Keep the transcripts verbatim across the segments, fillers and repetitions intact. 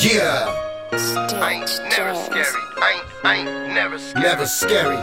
Yeah. I ain't never scary. I ain't, I ain't never scary. Never scary.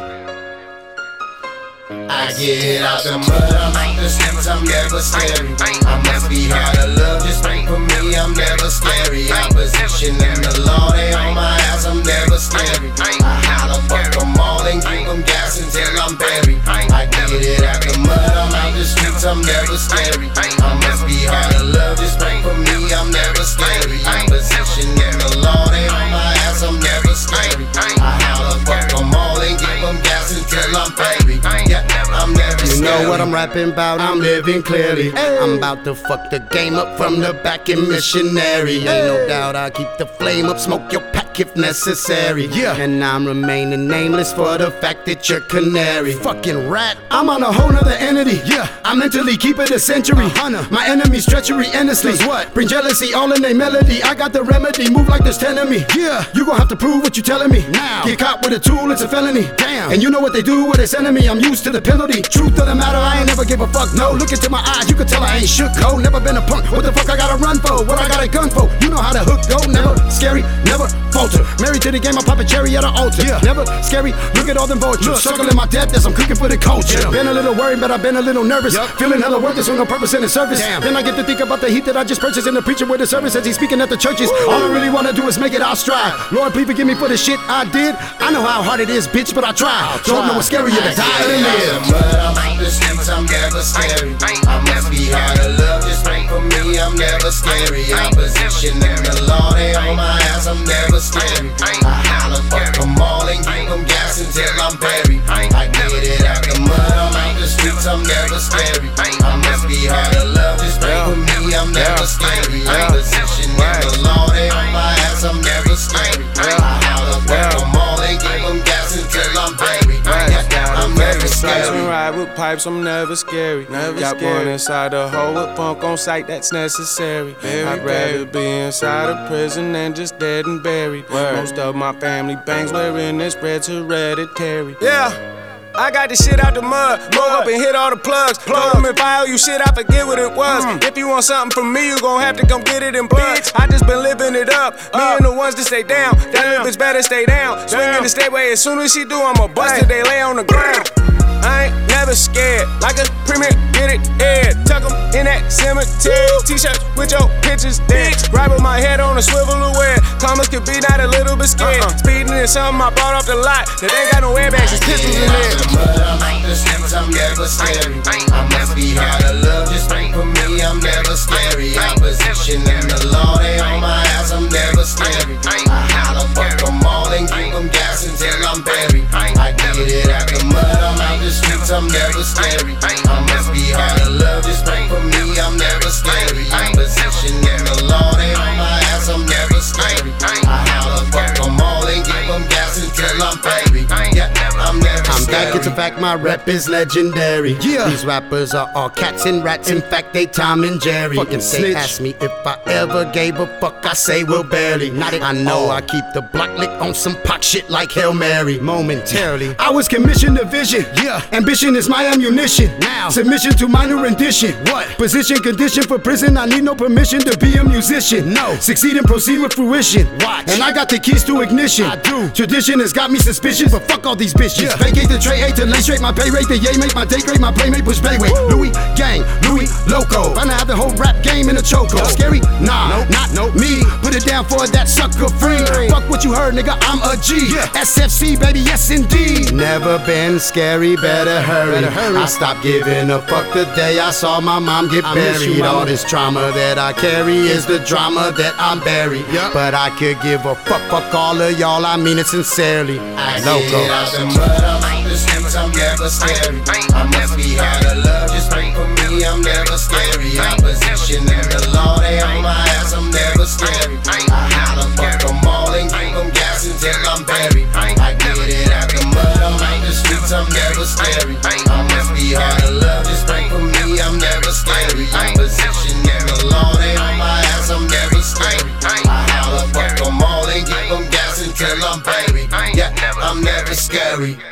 I get out the mud, I'm out the streets, I'm never scary. I must be hard to love, just wait for me, I'm never scary. Opposition and the law, they on my ass, I'm never scary. I holler, fuck them all and give them gas until I'm buried. I get it out the mud, I'm out the streets, I'm never scary. I must be hard to love, just wait for me, I'm never scary. Opposition and the law, they on my ass, I'm never scary. I holler, fuck them all and give them gas until I'm buried. Yeah, I'm never You scary. know what I'm rapping about, I'm living clearly. I'm about to fuck the game up from the back in missionary. Ain't no doubt I keep the flame up, smoke your pack if necessary. Yeah. And I'm remaining nameless for the fact that you're canary. Fucking rat, I'm on a whole nother entity. Yeah, I mentally keep it a century. Hunter, my enemy's treachery endlessly. What? Bring jealousy all in a melody. I got the remedy, move like there's ten of me. Yeah, you gon' have to prove what you telling me. Now, get caught with a tool, it's a felony. Damn, and you know what they do with this enemy. I'm used to the penalty. Truth of the matter, I ain't never give a fuck. No, look into my eyes, you can tell I ain't shook. Go, never been a punk. What the fuck I gotta run for? What I got a gun for? You know how to hook go. Never scary, never falter. Married to the game, I pop a cherry at an altar. Yeah. Never scary. Look at all them vultures circling my death as I'm cooking for the culture. Been a little worried, but I've been a little nervous. Yep. Feeling hella worthless with no purpose in the service. Damn. Then I get to think about the heat that I just purchased in the preacher with the service as he's speaking at the churches. Ooh. All I really wanna do is make it. I'll strive. Lord, please forgive me for the shit I did. I know how hard it is, bitch, but I try. I'll Don't try. know what's scarier than die and live. I'm out the streets, I'm never scary. I must be hard to love, just wait for me, I'm never scary. Opposition and the law, they on my ass, I'm never scary. I holler, fuck them all and give them gas until I'm buried. I get it out the mud, I'm out the streets, I'm never scary. I must be hard to love, just wait for me, I'm never scary. Opposition and the law, they on my ass, I'm never scary. I holler, fuck them all and give them gas until I'm buried. I'm never Stripes and scary. ride with pipes, I'm never scary. Never Got scary. one inside the hole with funk on sight, that's necessary. Very I'd rather be inside a prison than just dead and buried. Word. Most of my family bangs wearing this bread's hereditary. Yeah. I got this shit out the mud, blow up and hit all the plugs. Plug them if I owe you shit, I forget what it was. Mm. If you want something from me, you gon' have to come get it in blood. I just been living it up, me uh. and the ones that stay down. That Damn. little bitch better stay down. Swinging the stairway, as soon as she do, I'ma bust it, they lay on the ground. I ain't never scared, like a premier, get it, yeah. Tuck 'em in that cemetery. T-shirts with your pictures there. Right with my head on a swivel aware. Commas could be not a little bit scared. Uh-uh. Speeding in something I bought off the lot that ain't got no airbags, just pistols in there. I'm out the streets, I'm never scary. I must be hard to love, just wait for me, I'm never scary. Opposition and the law, they on my ass, I'm never scary. I holler, fuck them all and give them gas until I'm buried. I get it out the mud, I'm out the streets, I'm never scary. I must be hard to love, just wait for me, I'm never scary. Opposition and the law, they on my ass, I'm never scary. I holler, fuck them all and give them gas until I'm buried. Yeah, I'm never I'm scary. back, it's a fact, my rep is legendary. Yeah. These rappers are all cats and rats, in fact they Tom and Jerry. Fucking if they snitch. Ask me if I ever gave a fuck, I say well barely. Not it. I know I keep the block lit on some pop shit like Hail Mary. Momentarily, I was commissioned to vision. Yeah, ambition is my ammunition. Now, submission to minor rendition. What? Position, condition for prison, I need no permission to be a musician. No, succeed and proceed with fruition. Watch. And I got the keys to ignition. I do. Tradition has got me suspicious, but fuck all these bitches. Yeah. Vacate the tray, hate to lay straight my pay rate. The yay make my day great, my playmate push pay weight. Louis gang, Louis loco. Tryna have the whole rap game in a chokehold. Scary? Nah, nope. not nope. me. Put it down for that sucker free. free. Fuck what you heard, nigga, I'm a G. Yeah. S F C, baby, yes indeed. Never been scary, better hurry. Better hurry. I stopped giving a fuck the day I saw my mom get I buried. You, all this trauma that I carry is the drama that I'm buried. Yep. But I could give a fuck, fuck all of y'all, I mean it sincerely. I get it out the mud, I'm out the streets, I'm never scary. I must be hard to love, just wait for me, I'm never scary. Opposition and the law, they on my ass, I'm never scary. I holler, fuck them all and give them gas until I'm buried. I get it out the mud, I'm out the streets, I'm never scary. I must be hard to love, just wait for me, I'm never scary. Opposition and the law, they on my ass, I'm never scary. I holler, fuck them all and give them gas until I'm buried. Yeah, I'm never scary.